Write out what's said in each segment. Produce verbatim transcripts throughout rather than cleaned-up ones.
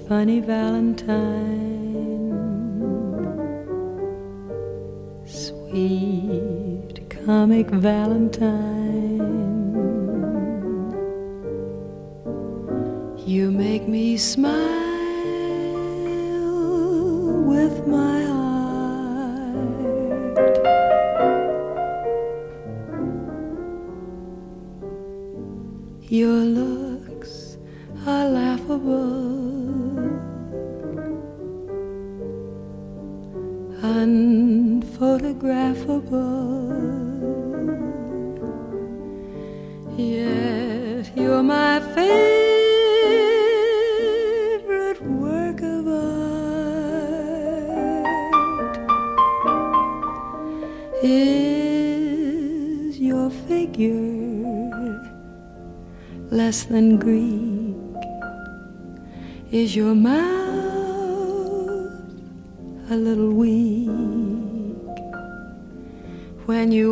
funny Valentine, sweet comic Valentine, you make me smile with my heart. Your looks are laughable, unphotographable, yet you're my favorite work of art. Is your figure less than Greek? Is your mouth a little weak when you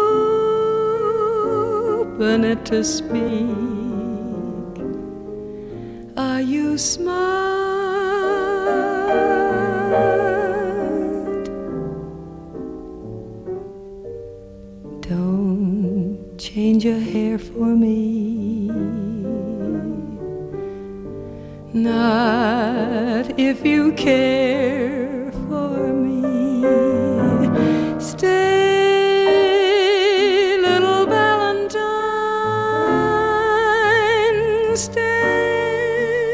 open it to speak? Are you smart? Don't change your hair for me, not if you care for me. Stay, little Valentine, stay.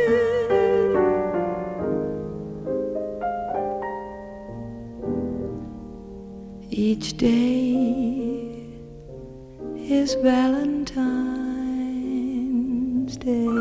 Each day is Valentine's Day.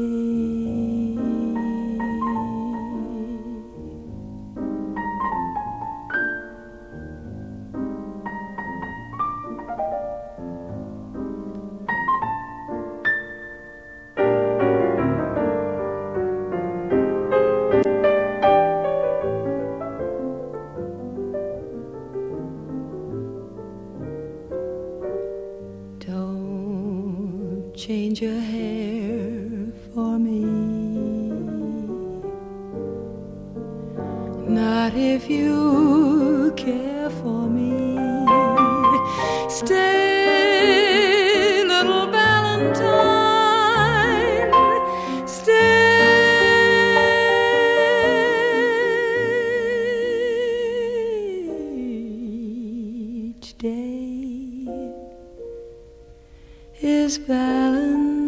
Don't change your hair for me, not if you care for me. Stay, little Valentine, stay. Each day is Valentine.